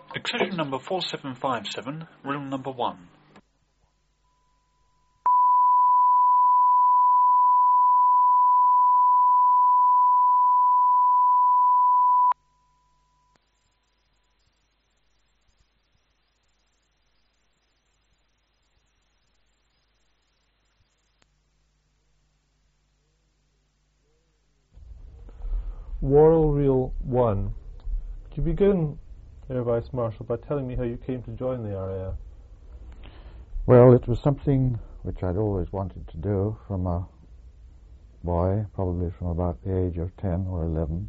Accession number 4757, room number 1. Worrell Reel 1. Could you begin, Air Vice Marshal, by telling me how you came to join the RAF? Well, it was something which I'd always wanted to do from a boy, probably from about the age of 10 or 11.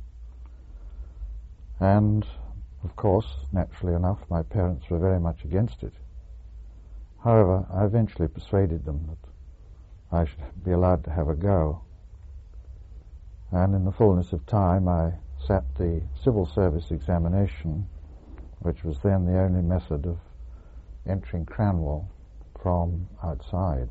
And, of course, naturally enough, my parents were very much against it. However, I eventually persuaded them that I should be allowed to have a go. And in the fullness of time, I sat the civil service examination, which was then the only method of entering Cranwell from outside.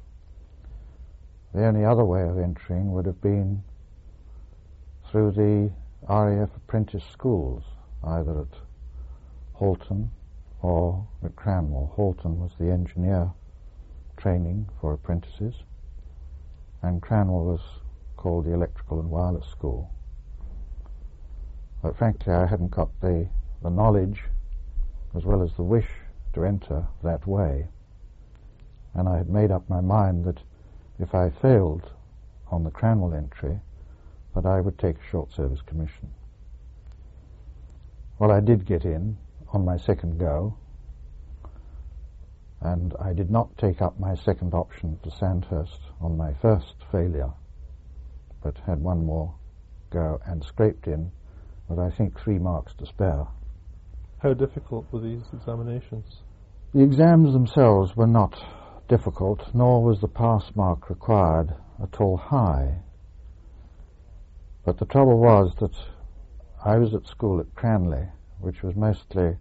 The only other way of entering would have been through the RAF apprentice schools, either at Halton or at Cranwell. Halton was the engineer training for apprentices, and Cranwell was called the Electrical and Wireless School. But frankly, I hadn't got the knowledge as well as the wish to enter that way. And I had made up my mind that if I failed on the Cranwell entry, that I would take a short service commission. Well, I did get in on my second go, and I did not take up my second option for Sandhurst on my first failure, but had one more go and scraped in with, I think, 3 marks to spare. How difficult were these examinations? The exams themselves were not difficult, nor was the pass mark required at all high. But the trouble was that I was at school at Cranleigh, which was mostly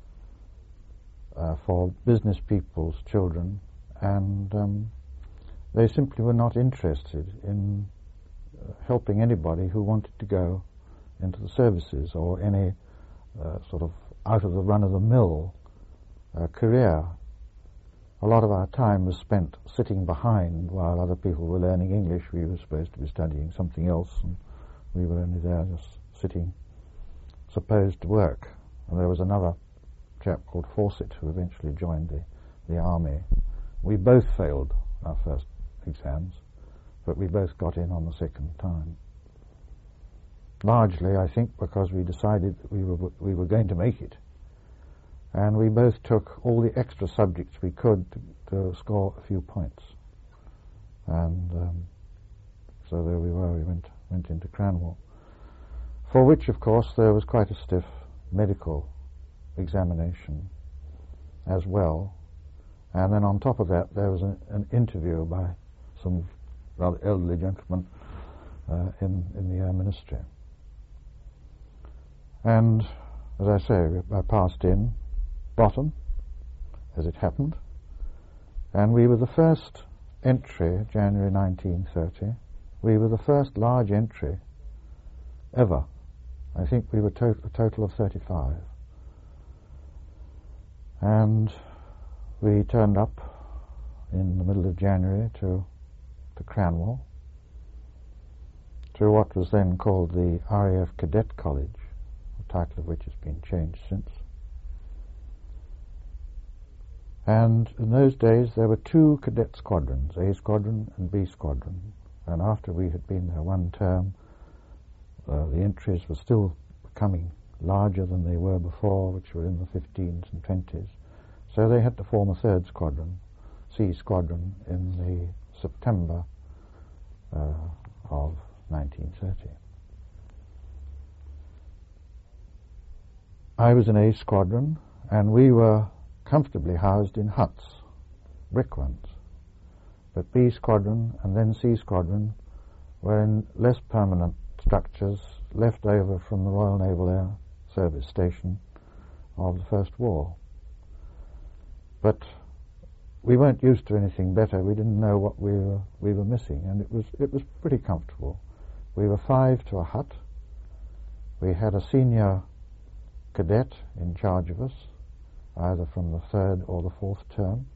for business people's children, and they simply were not interested in helping anybody who wanted to go into the services or any sort of out-of-the-run-of-the-mill career. A lot of our time was spent sitting behind while other people were learning English. We were supposed to be studying something else, and we were only there just sitting, supposed to work. And there was another chap called Fawcett who eventually joined the army. We both failed our first exams, but we both got in on the second time. Largely, I think, because we decided that we were going to make it, and we both took all the extra subjects we could to score a few points. And so there we were. We went into Cranwell, for which, of course, there was quite a stiff medical examination as well. And then on top of that, there was an interview by some rather elderly gentlemen in the Air Ministry. And, as I say, I passed in bottom, as it happened, and we were the first entry, January 1930, we were the first large entry ever. I think we were a total of 35. And we turned up in the middle of January to Cranwell, to what was then called the RAF Cadet College, the title of which has been changed since. And in those days there were 2 cadet squadrons, A Squadron and B Squadron, and after we had been there one term, the entries were still becoming larger than they were before, which were in the 15s and 20s. So they had to form a 3rd squadron, C Squadron, in the September of 1930. I was in A Squadron, and we were comfortably housed in huts, brick ones. But B Squadron and then C Squadron were in less permanent structures left over from the Royal Naval Air Service station of the First War. But we weren't used to anything better. We didn't know what we were missing, and it was pretty comfortable. We were 5 to a hut. We had a senior cadet in charge of us, either from the 3rd or the 4th term,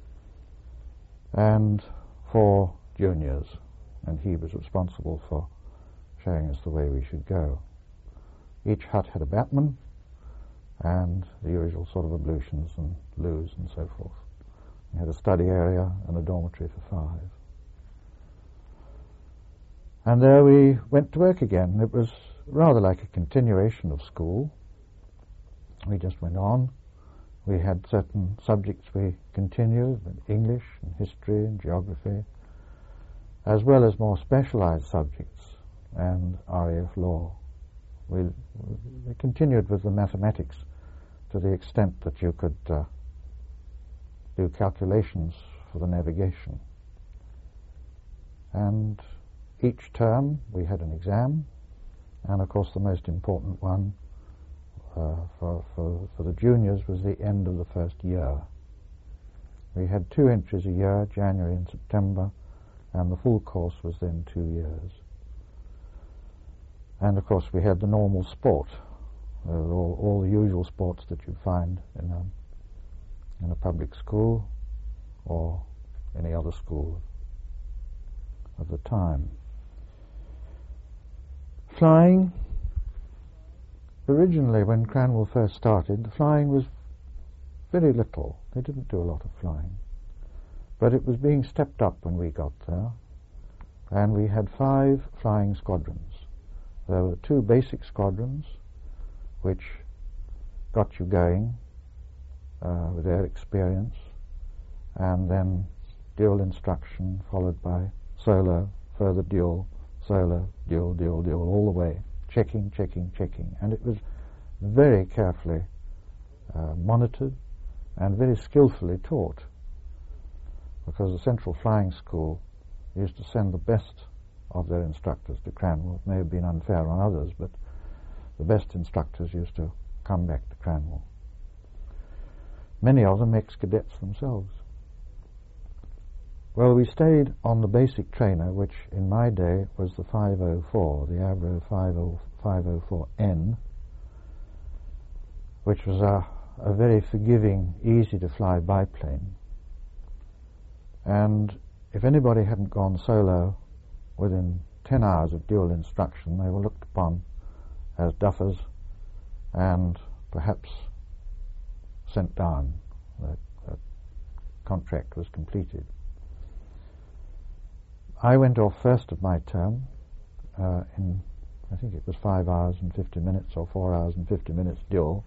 and 4 juniors, and he was responsible for showing us the way we should go. Each hut had a batman and the usual sort of ablutions and loos and so forth. We had a study area and a dormitory for 5. And there we went to work again. It was rather like a continuation of school. We just went on. We had certain subjects we continued, English and history and geography, as well as more specialized subjects and RAF law. We continued with the mathematics to the extent that you could do calculations for the navigation. And each term we had an exam, and of course the most important one for the juniors was the end of the first year. We had 2 entries a year, January and September, and the full course was then 2 years. And of course we had the normal sport, all the usual sports that you'd find in a public school or any other school of the time. Flying, originally when Cranwell first started, the flying was very little. They didn't do a lot of flying. But it was being stepped up when we got there, and we had 5 flying squadrons. There were 2 basic squadrons, which got you going with their experience, and then dual instruction followed by solo, further dual, solo, dual, all the way, checking, and it was very carefully monitored and very skillfully taught, because the Central Flying School used to send the best of their instructors to Cranwell. It may have been unfair on others, but the best instructors used to come back to Cranwell. Many of them ex-cadets themselves. Well, we stayed on the basic trainer, which in my day was the 504, the Avro 504N, which was a very forgiving, easy-to-fly biplane. And if anybody hadn't gone solo within 10 hours of dual instruction, they were looked upon as duffers and perhaps sent down. The contract was completed. I went off first of my term in, I think it was 5 hours and 50 minutes or 4 hours and 50 minutes dual.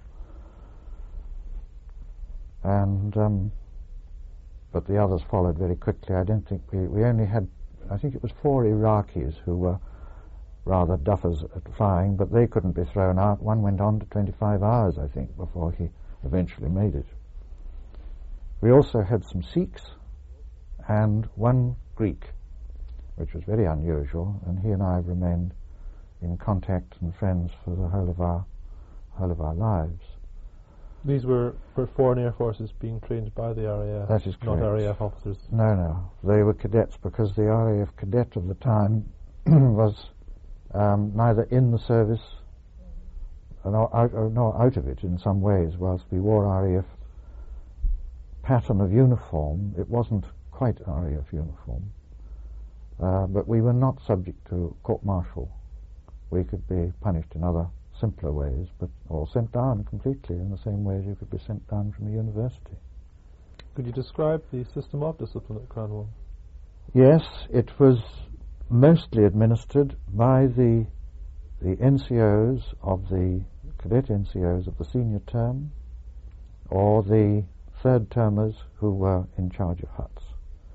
And but the others followed very quickly. I don't think we only had, I think it was 4 Iraqis who were rather duffers at flying, but they couldn't be thrown out. One went on to 25 hours, I think, before he eventually made it. We also had some Sikhs and 1 Greek, which was very unusual, and he and I have remained in contact and friends for the whole of our lives. These were foreign air forces being trained by the RAF, that is correct. Not RAF officers. No, they were cadets, because the RAF cadet of the time was neither in the service nor out of it in some ways. Whilst we wore RAF pattern of uniform, it wasn't quite RAF uniform. But we were not subject to court-martial. We could be punished in other simpler ways, or sent down completely in the same way as you could be sent down from a university. Could you describe the system of discipline at Cranwell? Yes, it was mostly administered by the NCOs of the cadet NCOs of the senior term, or the 3rd termers who were in charge of huts.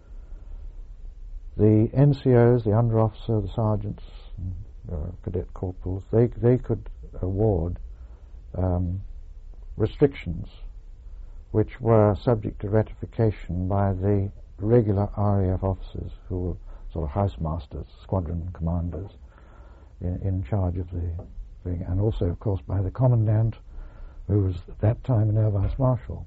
The NCOs, the under officer, the sergeants, cadet corporals, they could award restrictions which were subject to ratification by the regular RAF officers, who were sort of housemasters, squadron commanders, in charge of the thing, and also, of course, by the commandant, who was at that time an air vice marshal.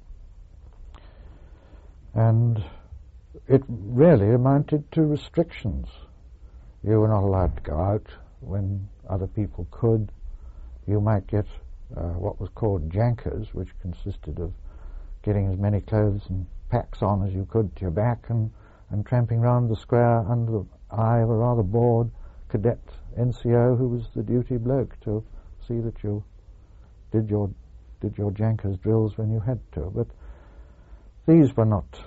And it really amounted to restrictions. You were not allowed to go out when other people could. You might get what was called jankers, which consisted of getting as many clothes and packs on as you could to your back and tramping round the square under the eye of a rather bored cadet NCO who was the duty bloke to see that you did your jankers drills when you had to. But these were not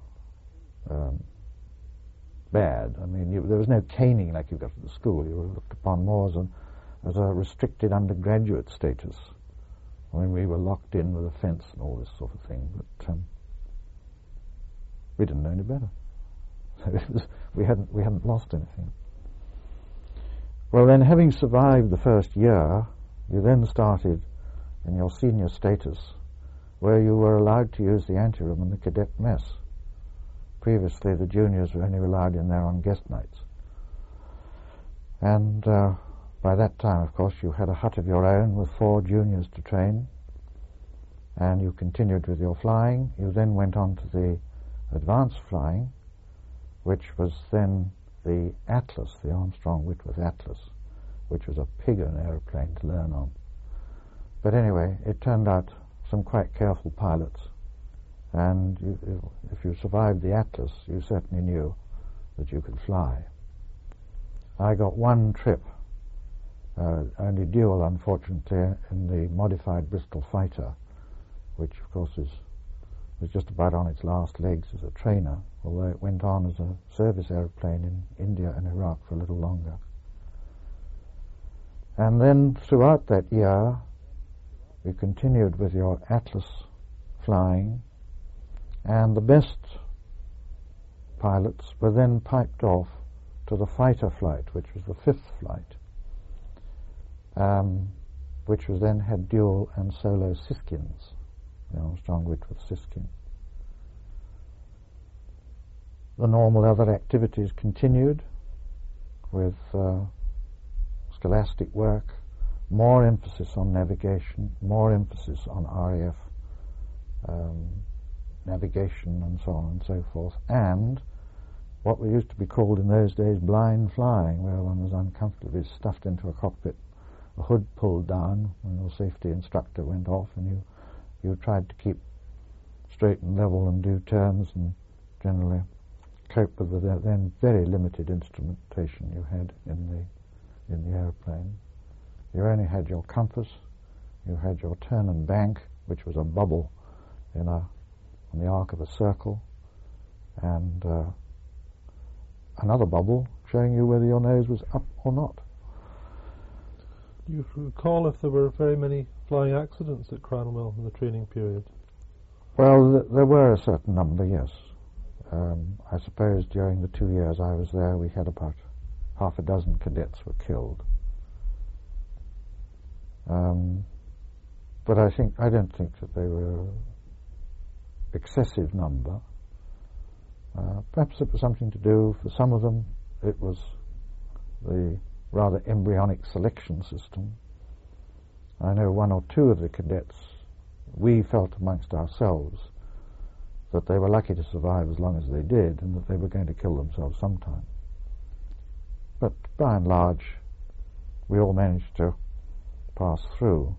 bad. I mean, there was no caning like you got at the school. You were looked upon more as a restricted undergraduate status when we were locked in with a fence and all this sort of thing. But we didn't know any better. So we hadn't lost anything. Well, then, having survived the first year, you then started in your senior status, where you were allowed to use the anteroom and the cadet mess. Previously, the juniors were only allowed in there on guest nights. And by that time, of course, you had a hut of your own with 4 juniors to train, and you continued with your flying. You then went on to the advanced flying, which was then the Atlas, the Armstrong-Whitworth Atlas, which was a pig of an aeroplane to learn on. But anyway, it turned out some quite careful pilots, and if you survived the Atlas, you certainly knew that you could fly. I got one trip, only dual, unfortunately, in the modified Bristol fighter, which, of course, was just about on its last legs as a trainer, although it went on as a service aeroplane in India and Iraq for a little longer. And then throughout that year, you continued with your Atlas flying, and the best pilots were then piped off to the fighter flight, which was the 5th flight, which was then had dual and solo Siskins, the Armstrong-Whitworth Siskin. The normal other activities continued with scholastic work, more emphasis on navigation, more emphasis on RAF navigation and so on and so forth, and what we used to be called in those days blind flying, where one was uncomfortably stuffed into a cockpit, a hood pulled down when your safety instructor went off, and you tried to keep straight and level and do turns and generally cope with the then very limited instrumentation you had in the aeroplane. You only had your compass, you had your turn and bank, which was a bubble on the arc of a circle, and another bubble showing you whether your nose was up or not. Do you recall if there were very many flying accidents at Cranwell in the training period? Well, there were a certain number, yes. I suppose during the 2 years I was there, we had about half a dozen cadets were killed. But I don't think that they were excessive number. Perhaps it was something to do, for some of them, it was the rather embryonic selection system. I know 1 or 2 of the cadets, we felt amongst ourselves that they were lucky to survive as long as they did, and that they were going to kill themselves sometime. But by and large, we all managed to pass through.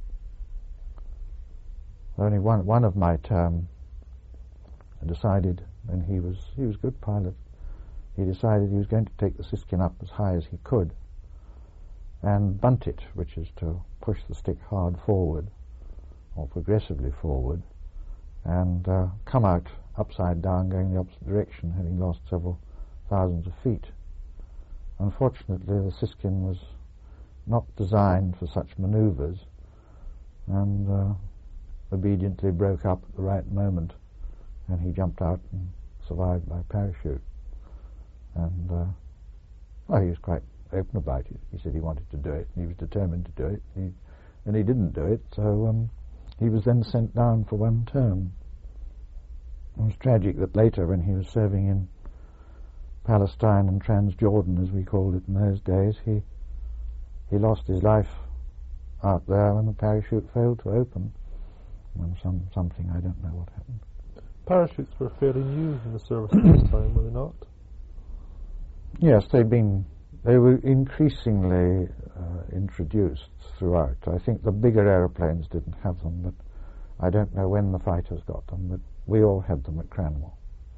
Only one of my term decided, and he was a good pilot, he decided he was going to take the Siskin up as high as he could and bunt it, which is to push the stick hard forward or progressively forward, and come out upside down going the opposite direction, having lost several thousands of feet. Unfortunately, the Siskin was not designed for such manoeuvres, and obediently broke up at the right moment, and he jumped out and survived by parachute. And he was quite open about it. He said he wanted to do it, and he was determined to do it, and he didn't do it, so he was then sent down for 1 term. It was tragic that later, when he was serving in Palestine and Transjordan, as we called it in those days, he lost his life out there when the parachute failed to open. And something, I don't know what happened. Parachutes were fairly new in the service at this time, were they not? Yes, they'd been they were increasingly introduced throughout. I think the bigger aeroplanes didn't have them, but I don't know when the fighters got them, but we all had them at Cranwell.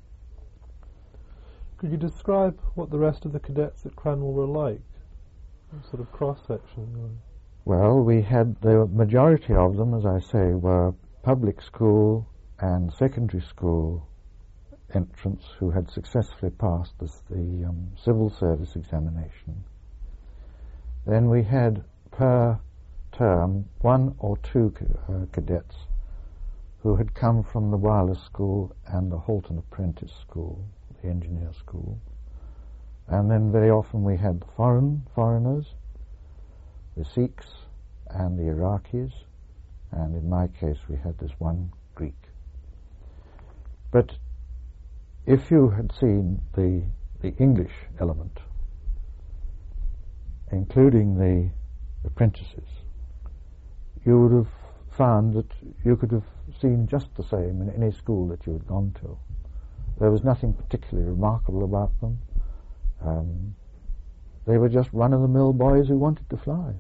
Could you describe what the rest of the cadets at Cranwell were like? What sort of cross-section? Well, the majority of them, as I say, were public school and secondary school entrants who had successfully passed the civil service examination. Then we had per term 1 or 2 cadets who had come from the Wireless School and the Halton Apprentice School, the engineer school. And then very often we had the foreigners, the Sikhs and the Iraqis, and in my case we had this one Greek. But if you had seen the English element, including the apprentices, you would have found that you could have seen just the same in any school that you had gone to. There was nothing particularly remarkable about them. They were just run-of-the-mill boys who wanted to fly.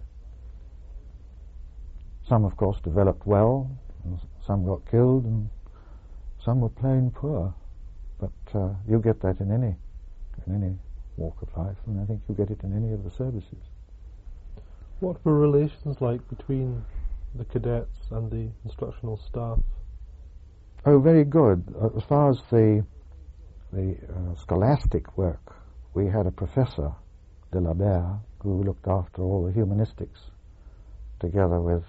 Some, of course, developed well, and some got killed, and some were plain poor. But you get that in any walk of life, and I think you get it in any of the services. What were relations like between the cadets and the instructional staff? Oh, very good. As far as the scholastic work, we had a professor, de la Berre, who looked after all the humanistics, together with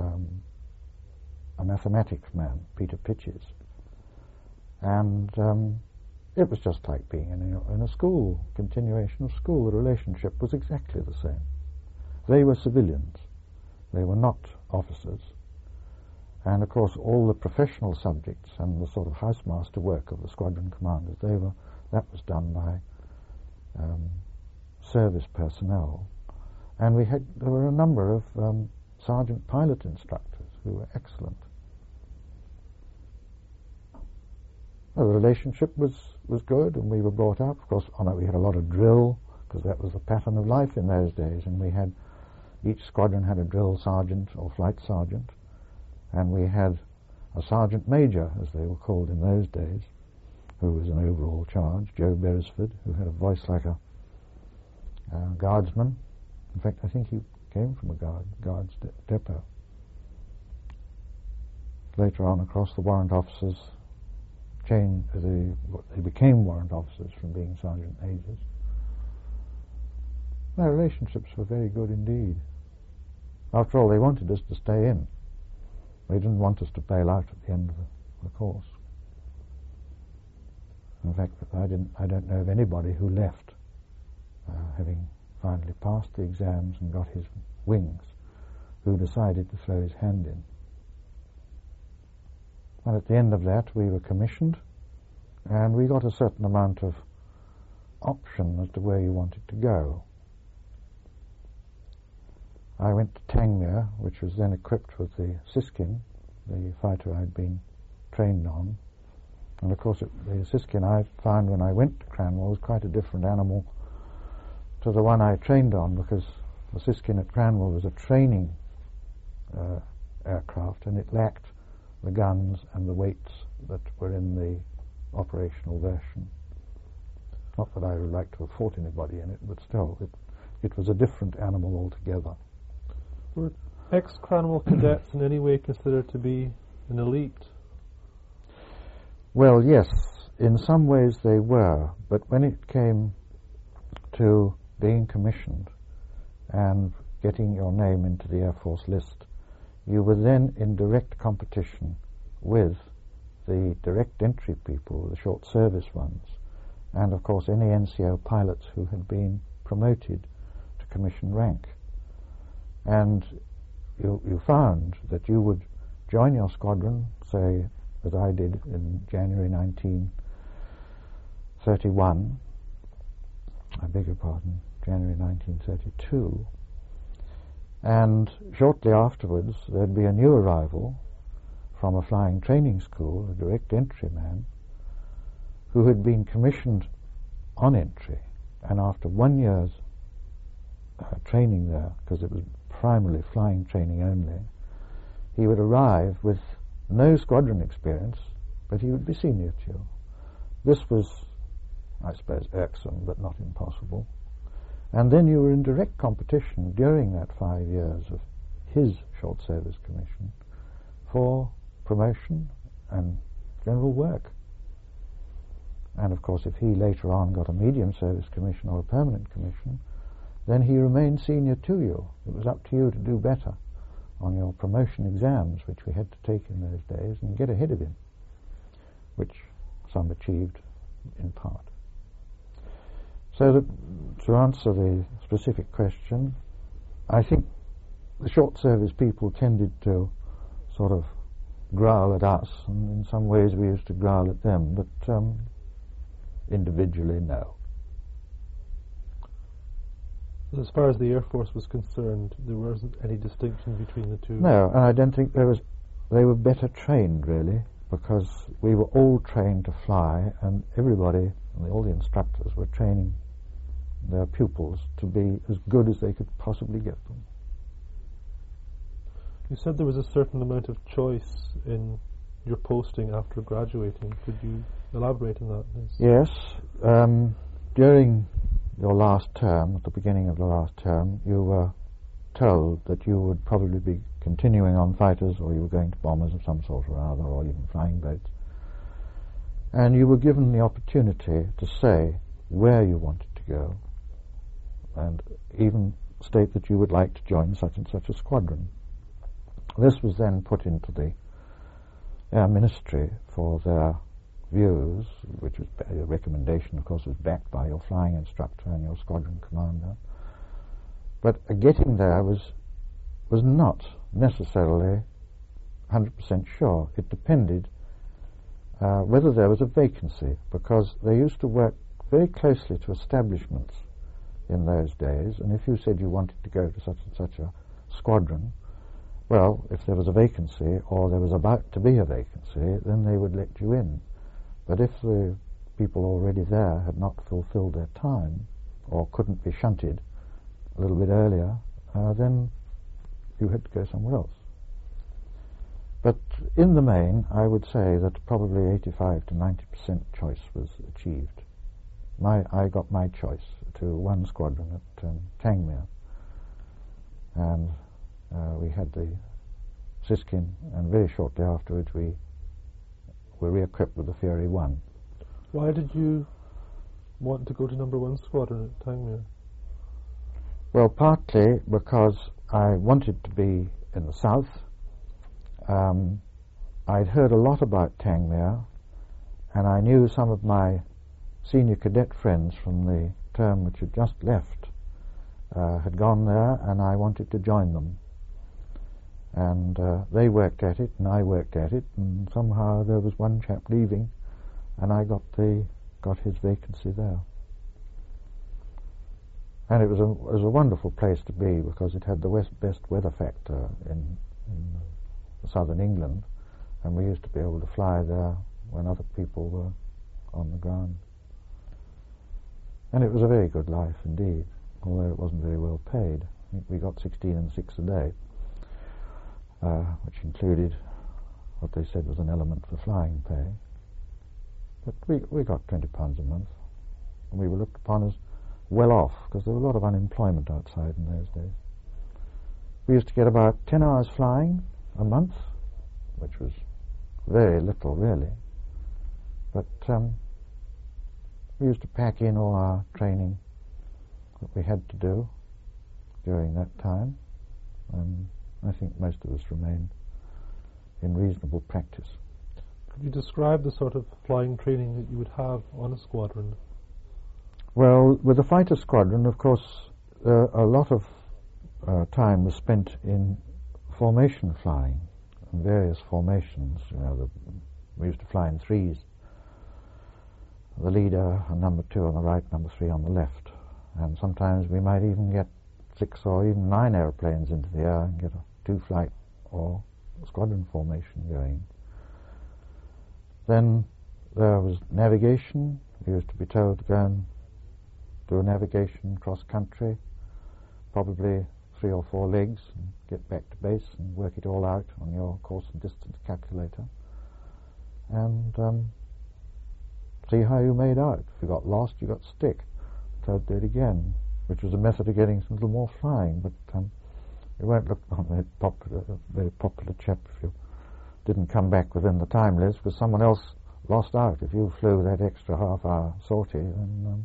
a mathematics man, Peter Pitches. And it was just like being in a school, continuation of school. The relationship was exactly the same. They were civilians. They were not officers. And of course all the professional subjects and the sort of housemaster work of the squadron commanders, that was done by service personnel. And there were a number of sergeant pilot instructors who were excellent. The relationship was good, and we were brought up. Of course, we had a lot of drill, because that was the pattern of life in those days, and each squadron had a drill sergeant or flight sergeant, and we had a sergeant major, as they were called in those days, who was an overall charge, Joe Beresford, who had a voice like a guardsman. In fact, I think he came from a guards depot. Later on, across the warrant officers, they became warrant officers from being sergeant majors. Their relationships were very good indeed. After all, they wanted us to stay in. They didn't want us to bail out at the end of the course. In fact, I don't know of anybody who left, having finally passed the exams and got his wings, who decided to throw his hand in. And at the end of that, we were commissioned, and we got a certain amount of option as to where you wanted to go. I went to Tangmere, which was then equipped with the Siskin, the fighter I'd been trained on. And of course, the Siskin I found when I went to Cranwell was quite a different animal to the one I trained on, because the Siskin at Cranwell was a training aircraft, and it lacked the guns and the weights that were in the operational version. Not that I would like to have fought anybody in it, but still, it was a different animal altogether. Were ex-Cranwell cadets in any way considered to be an elite? Well, yes, in some ways they were, but when it came to being commissioned and getting your name into the Air Force list, you were then in direct competition with the direct entry people, the short service ones, and of course any NCO pilots who had been promoted to commissioned rank. And you found that you would join your squadron, say, as I did in January 1931, January 1932, and shortly afterwards there'd be a new arrival from a flying training school, a direct entry man, who had been commissioned on entry, and after 1 year's training there, because it was primarily flying training only, he would arrive with no squadron experience, but he would be senior to you. This was, I suppose, irksome, but not impossible. And then you were in direct competition during that 5 years of his short service commission for promotion and general work. And of course, if he later on got a medium service commission or a permanent commission, then he remained senior to you. It was up to you to do better on your promotion exams, which we had to take in those days, and get ahead of him, which some achieved in part. So to answer the specific question, I think the short service people tended to sort of growl at us, and in some ways we used to growl at them, but individually, no. As far as the Air Force was concerned, there wasn't any distinction between the two? No, and I don't think there was. They were better trained, really, because we were all trained to fly, and everybody, all the instructors, were training their pupils to be as good as they could possibly get them. You said there was a certain amount of choice in your posting after graduating. Could you elaborate on that, please? Yes. During your last term, at the beginning of the last term, you were told that you would probably be continuing on fighters, or you were going to bombers of some sort or other, or even flying boats. And you were given the opportunity to say where you wanted to go, and even state that you would like to join such and such a squadron. This was then put into the Air Ministry for their views, which was a recommendation, of course, was backed by your flying instructor and your squadron commander. But getting there was not necessarily 100% sure. It depended whether there was a vacancy, because they used to work very closely to establishments in those days, and if you said you wanted to go to such and such a squadron, well, if there was a vacancy, or there was about to be a vacancy, then they would let you in. But if the people already there had not fulfilled their time, or couldn't be shunted a little bit earlier, then you had to go somewhere else. But in the main, I would say that probably 85 to 90% choice was achieved. I got my choice to one squadron at Tangmere, and we had the Siskin, and very shortly afterwards we were re-equipped with the Fury 1. Why did you want to go to number 1 squadron at Tangmere? Well, partly because I wanted to be in the south. I'd heard a lot about Tangmere, and I knew some of my senior cadet friends from the term which had just left had gone there, and I wanted to join them. And they worked at it, and I worked at it, and somehow there was one chap leaving, and I got his vacancy there. And it was a wonderful place to be, because it had the best weather factor in southern England, and we used to be able to fly there when other people were on the ground. And it was a very good life indeed, although it wasn't very well paid. I think we got 16 and 6 a day, which included what they said was an element for flying pay. But we got £20 a month, and we were looked upon as well off, because there was a lot of unemployment outside in those days. We used to get about 10 hours flying a month, which was very little really, but we used to pack in all our training that we had to do during that time, and I think most of us remained in reasonable practice. Could you describe the sort of flying training that you would have on a squadron? Well, with the fighter squadron, of course, a lot of time was spent in formation flying, in various formations. We used to fly in threes. The leader, number 2 on the right, number 3 on the left. And sometimes we might even get 6 or even 9 aeroplanes into the air and get a 2-flight or squadron formation going. Then there was navigation. We used to be told to go and do a navigation cross country, probably 3 or 4 legs, and get back to base and work it all out on your course and distance calculator, and see how you made out. If you got lost, you got stick. So do it again, which was a method of getting a little more flying, but it won't look like a very popular chap if you didn't come back within the time limits, because someone else lost out. If you flew that extra half-hour sortie, then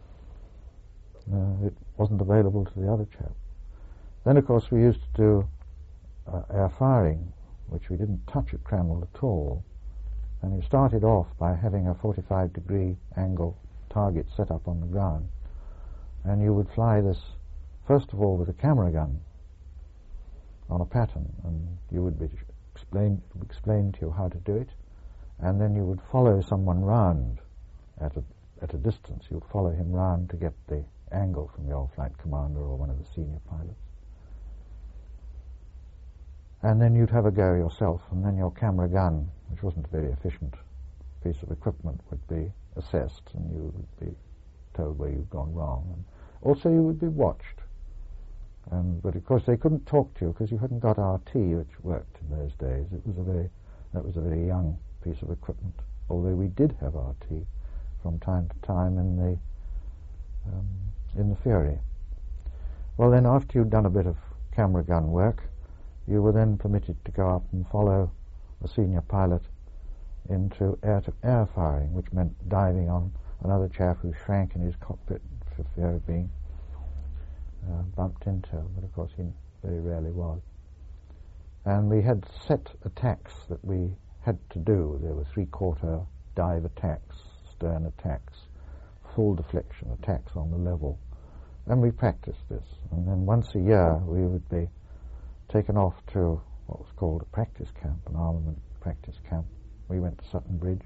it wasn't available to the other chap. Then, of course, we used to do air firing, which we didn't touch at Cranwell at all. And you started off by having a 45-degree angle target set up on the ground. And you would fly this, first of all, with a camera gun on a pattern, and you would be explain to you how to do it, and then you would follow someone round at a distance. You would follow him round to get the angle from your flight commander or one of the senior pilots. And then you'd have a go yourself, and then your camera gun, which wasn't a very efficient piece of equipment, would be assessed, and you would be told where you'd gone wrong. And also you would be watched. But of course they couldn't talk to you because you hadn't got RT, which worked in those days. That was a very young piece of equipment, although we did have RT from time to time in the Fury. Well, then after you'd done a bit of camera gun work, you were then permitted to go up and follow a senior pilot into air-to-air firing, which meant diving on another chap who shrank in his cockpit for fear of being bumped into, but of course he very rarely was. And we had set attacks that we had to do. There were 3/4 dive attacks, stern attacks, full deflection attacks on the level. And we practiced this. And then once a year we would be taken off to what was called a practice camp, an armament practice camp. We went to Sutton Bridge.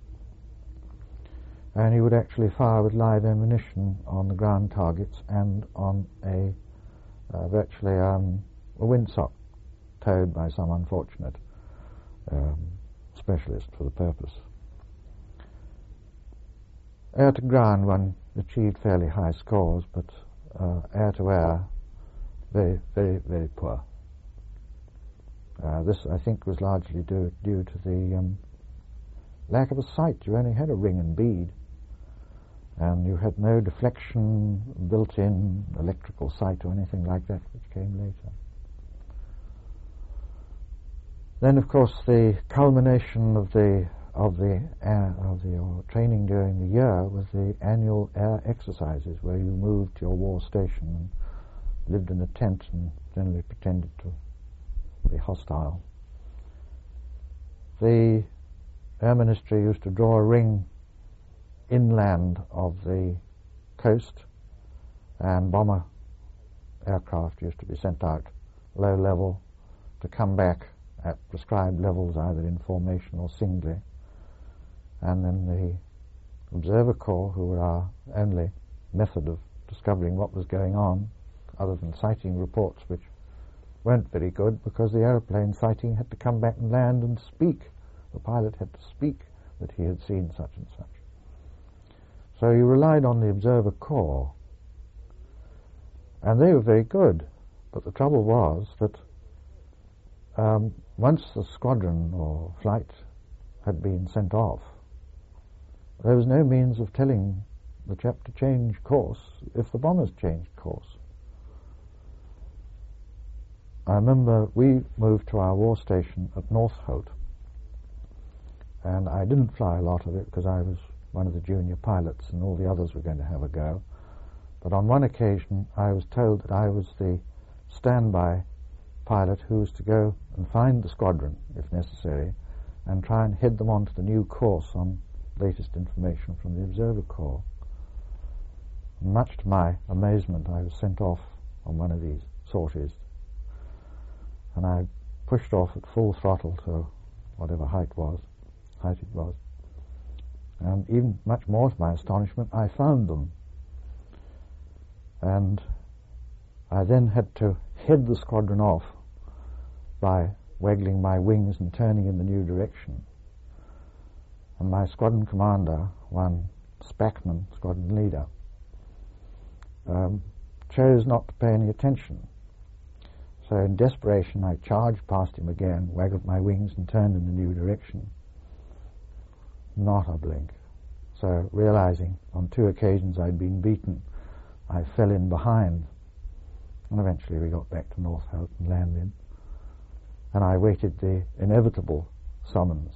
And he would actually fire with live ammunition on the ground targets and on virtually a windsock towed by some unfortunate specialist for the purpose. Air to ground one achieved fairly high scores, but air to air very, very, very poor. This, I think, was largely due to the lack of a sight. You only had a ring and bead, and you had no deflection, built-in electrical sight or anything like that, which came later. Then, of course, the culmination of the training during the year was the annual air exercises, where you moved to your war station and lived in a tent and generally pretended to be hostile. The Air Ministry used to draw a ring inland of the coast, and bomber aircraft used to be sent out low level to come back at prescribed levels, either in formation or singly. And then the Observer Corps, who were our only method of discovering what was going on, other than sighting reports, which weren't very good because the aeroplane sighting had to come back and land and speak. The pilot had to speak that he had seen such and such. So you relied on the Observer Corps, and they were very good. But the trouble was that once the squadron or flight had been sent off, there was no means of telling the chap to change course if the bombers changed course. I remember we moved to our war station at Northolt, and I didn't fly a lot of it because I was one of the junior pilots and all the others were going to have a go. But on one occasion I was told that I was the standby pilot who was to go and find the squadron, if necessary, and try and head them on to the new course on latest information from the Observer Corps. And much to my amazement, I was sent off on one of these sorties, and I pushed off at full throttle to whatever height it was. And even much more to my astonishment, I found them. And I then had to head the squadron off by waggling my wings and turning in the new direction. And my squadron commander, one Spackman, squadron leader, chose not to pay any attention. So in desperation I charged past him again, waggled my wings and turned in the new direction. Not a blink. So realizing on 2 occasions I'd been beaten, I fell in behind. And eventually we got back to Northallerton Landing, and I waited the inevitable summons.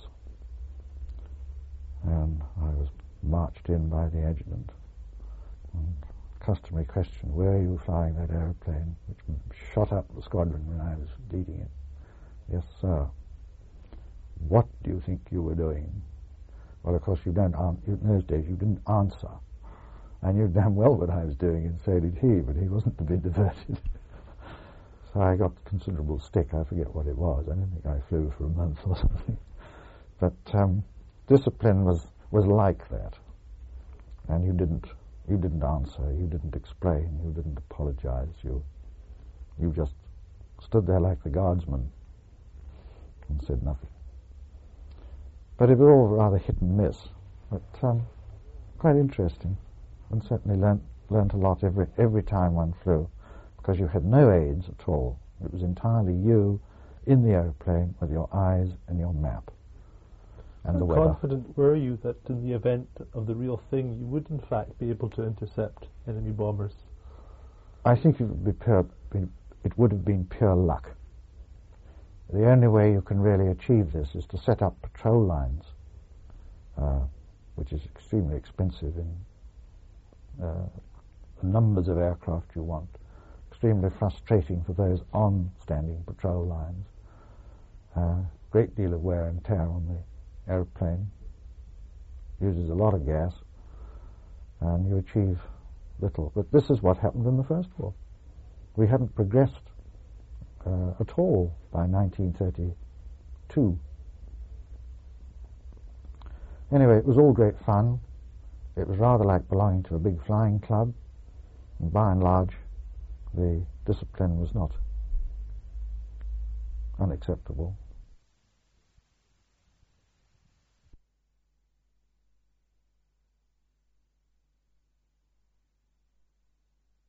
And I was marched in by the adjutant. And customary question, were you flying that aeroplane which shot up the squadron when I was leading it? Yes, sir. What do you think you were doing? Well, of course, in those days you didn't answer. I knew damn well what I was doing, and so did he, but he wasn't to be diverted. So I got considerable stick. I forget what it was. I don't think I flew for a month or something. But discipline was like that. And you didn't answer, you didn't explain, you didn't apologize, you just stood there like the guardsman and said nothing. But it was all rather hit and miss, but quite interesting, and certainly learnt a lot every time one flew, because you had no aids at all. It was entirely you in the aeroplane with your eyes and your map. And How confident were you that in the event of the real thing you would in fact be able to intercept enemy bombers? I think it would have been pure luck. The only way you can really achieve this is to set up patrol lines, which is extremely expensive in the numbers of aircraft you want, extremely frustrating for those on standing patrol lines, great deal of wear and tear on the airplane, uses a lot of gas, and you achieve little. But this is what happened in the First War. We hadn't progressed at all by 1932. Anyway, it was all great fun. It was rather like belonging to a big flying club, and by and large the discipline was not unacceptable.